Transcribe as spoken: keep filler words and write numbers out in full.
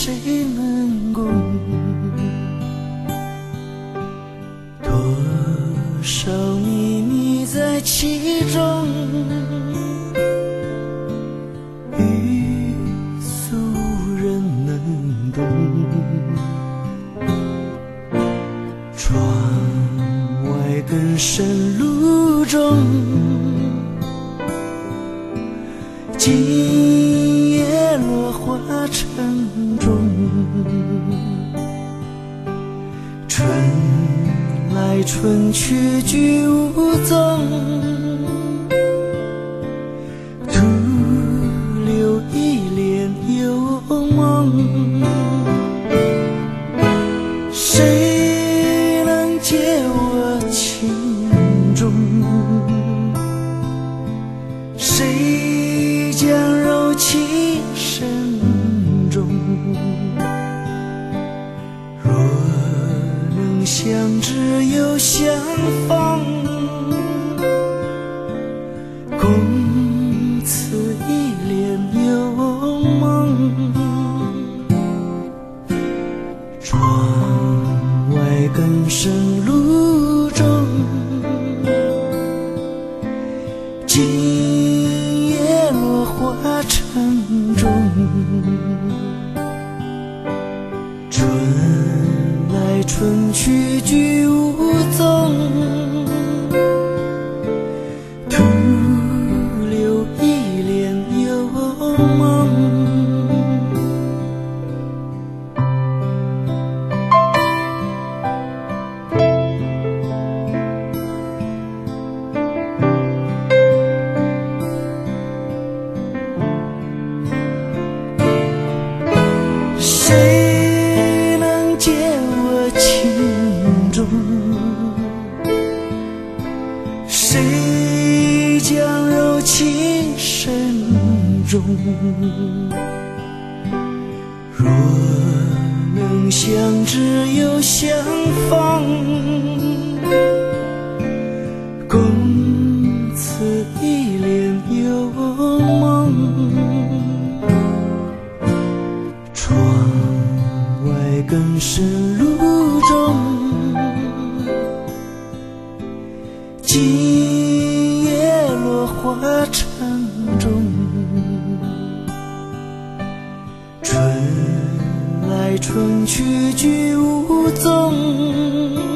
谁能共？多少秘密在其中，欲俗人能懂。窗外更深路中，今夜落花城中。春来春去居无踪，徒留一帘幽梦。谁能解我情衷？谁将柔情深重？若能相知又相逢，共此一帘幽梦。窗外更深路中，今夜落花城中。春来春去居无踪，徒留一帘幽梦。谁能解我情衷？谁将柔情深重？若能相知又相逢，共此一帘幽梦。窗外更深路中，今夜落花城中。春来春去居无踪，